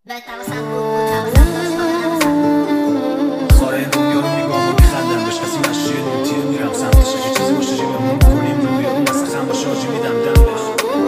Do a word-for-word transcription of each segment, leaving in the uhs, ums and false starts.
خاره این دنیا رو میگم و میخندم بهش، کسی مشیه نوتیه میرم سمتش، یه چیزی باشه جیبمون کنیم روی اون واسه خم با شارژی میدم دم بهش.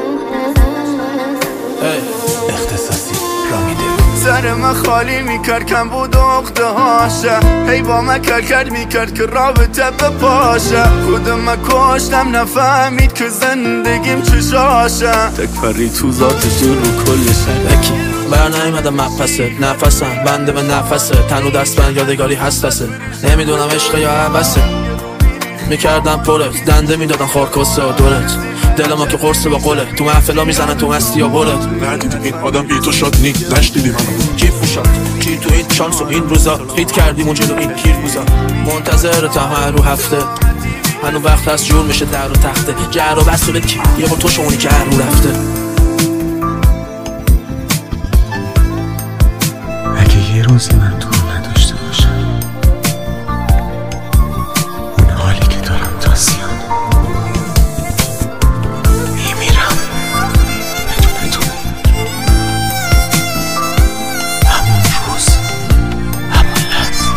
اختصاصی رامیده سر من خالی میکرد کم بود و اخته هاشه، هی با من کل کرد میکرد که رابطه بپاشه. خودم من کشتم نفهمید که زندگیم چشاشه، تک پری تو ذاتش رو کل شرکی. بر نایمدم مپسه نفسم بنده به نفسه، تن و دست من یادگاری هستسه. نمیدونم عشق یا عبسه، میکردم پرت دنده میدادن خارکاسه و دورت. دل ما که قرصه با قله، تو محفلا میزنن تو مستی یا برت. ندیدیم این آدم بی تو شاد نی نشدیدیم منو کی پوشاد کی تو این شانس و این روزا خیت کردیم و جلو این پیر روزا. منتظر تمه رو هفته هنو وقت هست جور میشه در و تخته. جر و بست و بد کی یه بار تو شونی که هر رو رفته. اگه یه روزی من تو نداشته باشم، اون حالی که دارم تا سیان میمیرم بدون تو. همون روز همون لحظه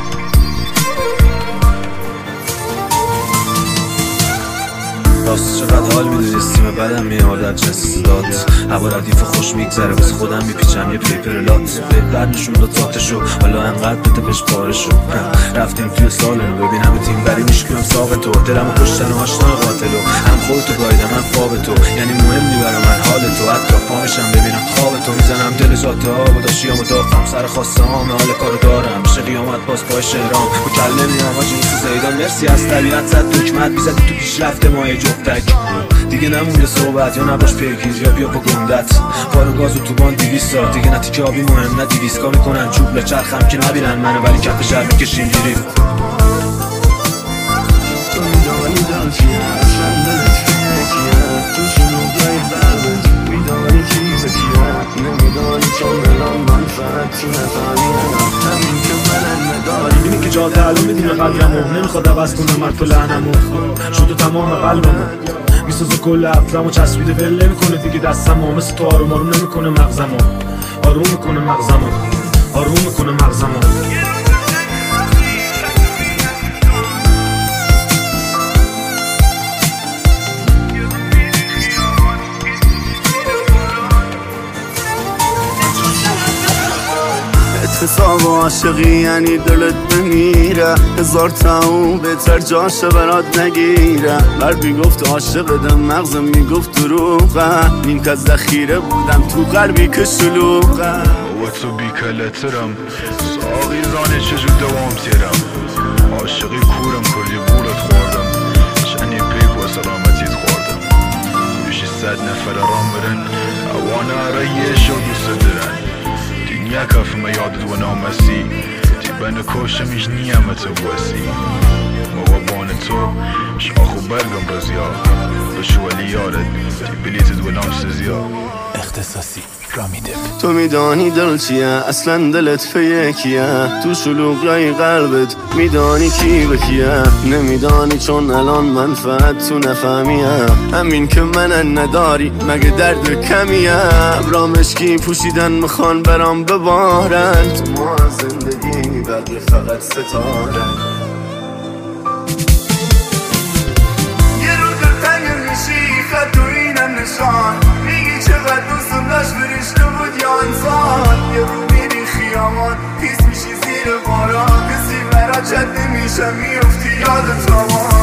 راست چقدر حال میده سیم بدم میاد از جس داد. هوا ردیف خوش میگذره واسه خودم میپیچم یه پیپر لات. بهتر نشون داد ذاتشو حالا انقدر بده بهش پارشو. رفتیم توی سالن ببین همه تیم بری میشکنم ساق تو. دلمو کشتن و آشنا قاتلو، هم خودتو گایدم هم خواب تو. یعنی مهم نی برا من حال تو، حتی پامشم ببینم خواب تو. میزنم دل ذات آب و داشتیام و دافم سر خواسته هام حال کارو دارم. میشه قیامت باز پای شهرام و کله میام آجی تو زیدان. مرسی از طبیعت زد دکمت میزدی تو پیشرفت ماه جفتک. دیگه نمونده صحبت یا نباش پیگیر یا بیا با گندت. پارو گازو تو بان دیویست سال دیگه نتیجه آبی مهم نه دیویسکا میکنن چوب لچرخم که نبینن منو ولی کف شهر میکشیم گیریم. تو میدانی دل چیه اصلا دلت فکیه، تو شلوغای قلبت میدانی چیز چیه. نمیدانی چون الان من فقط تو نفهمیدم همین که من نداری. میبینی که جا تعلم میدونه قدرمو، نمیخواد عوض کنم من تو لعنمو. شد و تمام قلبمو میسازه کل افرامو، چسبیده ول نمیکنه دیگه دستمو. مثل تو آروم آروم نمیکنه مغزمو، آروم میکنه مغزمو، آروم میکنه مغزمو. حساب عاشقی یعنی دلت بمیره، هزار تاون بهتر جاشه برات نگیره. قلبی گفت عاشقتم مغزم میگفت دروغه، نیم که ذخیره بودم تو قلبی که شلوغه. و تو بی کلترم ساقی زانه چجور دوام تیرم. عاشقی کورم کلی بولت خوردم، شنی پیک و سلامتیت خوردم. بیشی صد نفر رام برن اوانه رایش و دوست درن. دنیا کف ما یادت و نامسی تی بنا کشتمیش نیامت واسی. موابان تو شاخ و برگم رزیا بشو ولی یارت تی بلیتت و نامسزیا. اختصاصی رامیده تو میدانی دل چیه اصلا دلت فیکیه، تو شلوغای قلبت میدانی کی به کیه. نمیدانی چون الان من فقط تو نفهمیه، همین که من نداری مگه درد کمیه. ابرامشکی پوشیدن میخوان برام ببارن، تو ما زندگی بقیه فقط ستاره. یه روز تنگ میشی خط تو اینم نشان، میگی چقدر دوستم داشت بریشته بود یا انسان. یه رو میری خیامان پیس میشی زیر باران، کسی برا چد نمیشه میفتی یادت آمان.